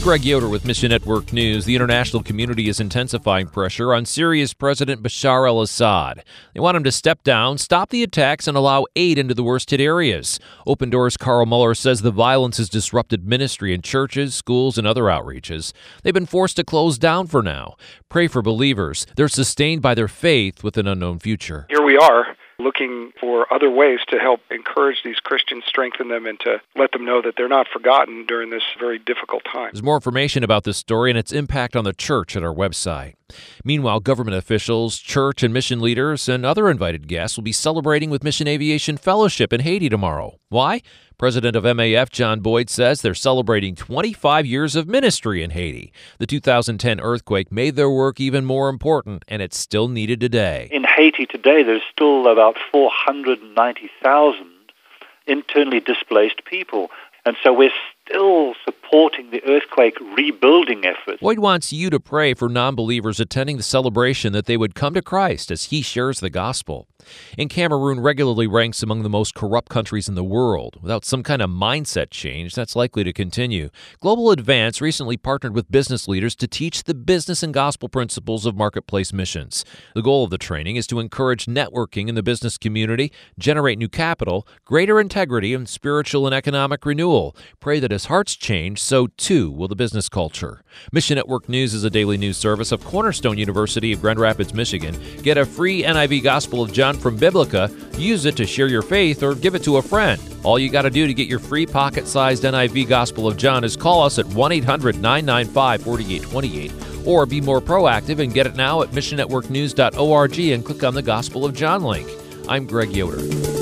Greg Yoder with Mission Network News. The international community is intensifying pressure on Syria's President Bashar al-Assad. They want him to step down, stop the attacks, and allow aid into the worst-hit areas. Open Doors' Carl Muller says the violence has disrupted ministry in churches, schools, and other outreaches. They've been forced to close down for now. Pray for believers. They're sustained by their faith with an unknown future. Here we are, looking for other ways to help encourage these Christians, strengthen them, and to let them know that they're not forgotten during this very difficult time. There's more information about this story and its impact on the church at our website. Meanwhile, government officials, church and mission leaders, and other invited guests will be celebrating with Mission Aviation Fellowship in Haiti tomorrow. Why? President of MAF, John Boyd, says they're celebrating 25 years of ministry in Haiti. The 2010 earthquake made their work even more important, and it's still needed today. In Haiti today, there's still about 490,000 internally displaced people. And so we're still supporting the earthquake rebuilding efforts. Boyd wants you to pray for non-believers attending the celebration that they would come to Christ as he shares the gospel. And Cameroon regularly ranks among the most corrupt countries in the world. Without some kind of mindset change, that's likely to continue. Global Advance recently partnered with business leaders to teach the business and gospel principles of marketplace missions. The goal of the training is to encourage networking in the business community, generate new capital, greater integrity, and spiritual and economic renewal. Pray that as hearts change, so too will the business culture. Mission Network News is a daily news service of Cornerstone University of Grand Rapids, Michigan. Get a free NIV Gospel of John from Biblica. Use it to share your faith or give it to a friend. All you got to do to get your free pocket-sized NIV Gospel of John is call us at 1-800-995-4828 or be more proactive and get it now at missionnetworknews.org and click on the Gospel of John link. I'm Greg Yoder.